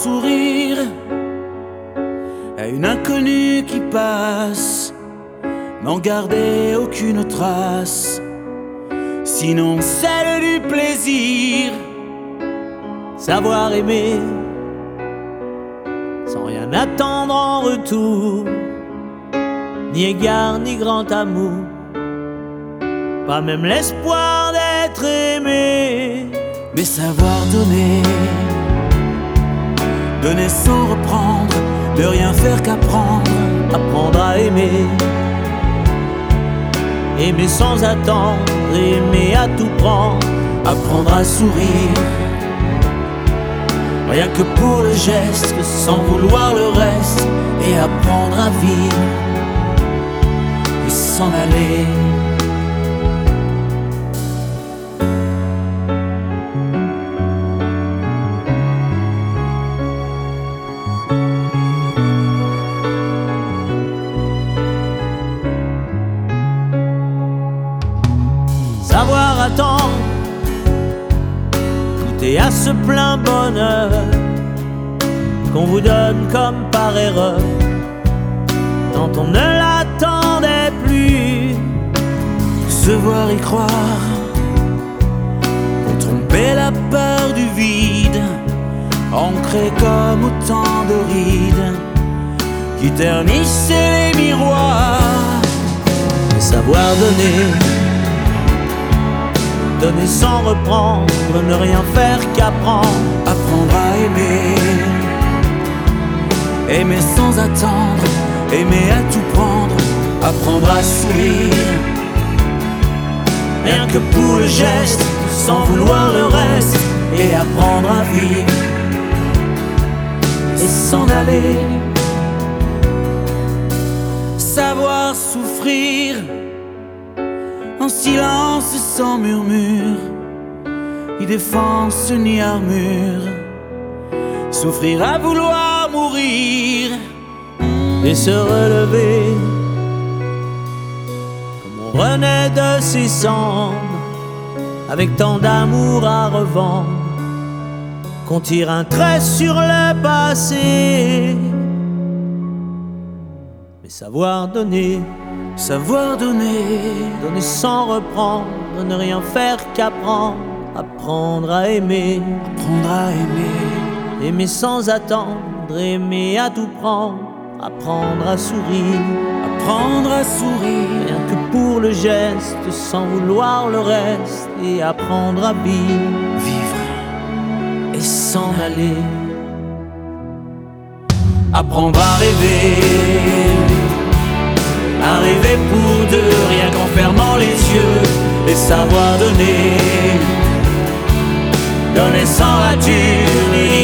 sourire à une inconnue qui passe, n'en garder aucune trace, sinon celle du plaisir. Savoir aimer sans rien attendre en retour, ni égard ni grand amour, pas même l'espoir d'être aimé. Mais savoir donner, donner sans reprendre, ne rien faire qu'apprendre, apprendre à aimer. Aimer sans attendre, aimer à tout prendre, apprendre à sourire. Rien que pour le geste, sans vouloir le reste, et apprendre à vivre et s'en aller. Savoir attendre, goûter à ce plein bonheur qu'on vous donne comme par erreur, quand on ne l'attendait plus. Se voir y croire, pour tromper la peur du vide, ancré comme autant de rides qui ternissaient les miroirs. Et savoir donner, donner sans reprendre, ne rien faire qu'apprendre, apprendre à aimer. Aimer sans attendre, aimer à tout prendre, apprendre à sourire. Rien que pour le geste, sans vouloir le reste, et apprendre à vivre et s'en aller. Savoir souffrir en silence sans murmure, ni défense ni armure. Souffrir à vouloir mourir et se relever comme on renaît de ses cendres, avec tant d'amour à revendre qu'on tire un trait sur le passé. Mais savoir donner, savoir donner, donner sans reprendre, ne rien faire qu'apprendre, apprendre à aimer, apprendre à aimer. Aimer sans attendre, aimer à tout prendre, apprendre à sourire, apprendre à sourire. Rien que pour le geste, sans vouloir le reste, et apprendre à vivre et s'en aller. Apprendre à rêver, à rêver pour deux, rien qu'en fermant les yeux, et savoir donner, donner sans rature, ni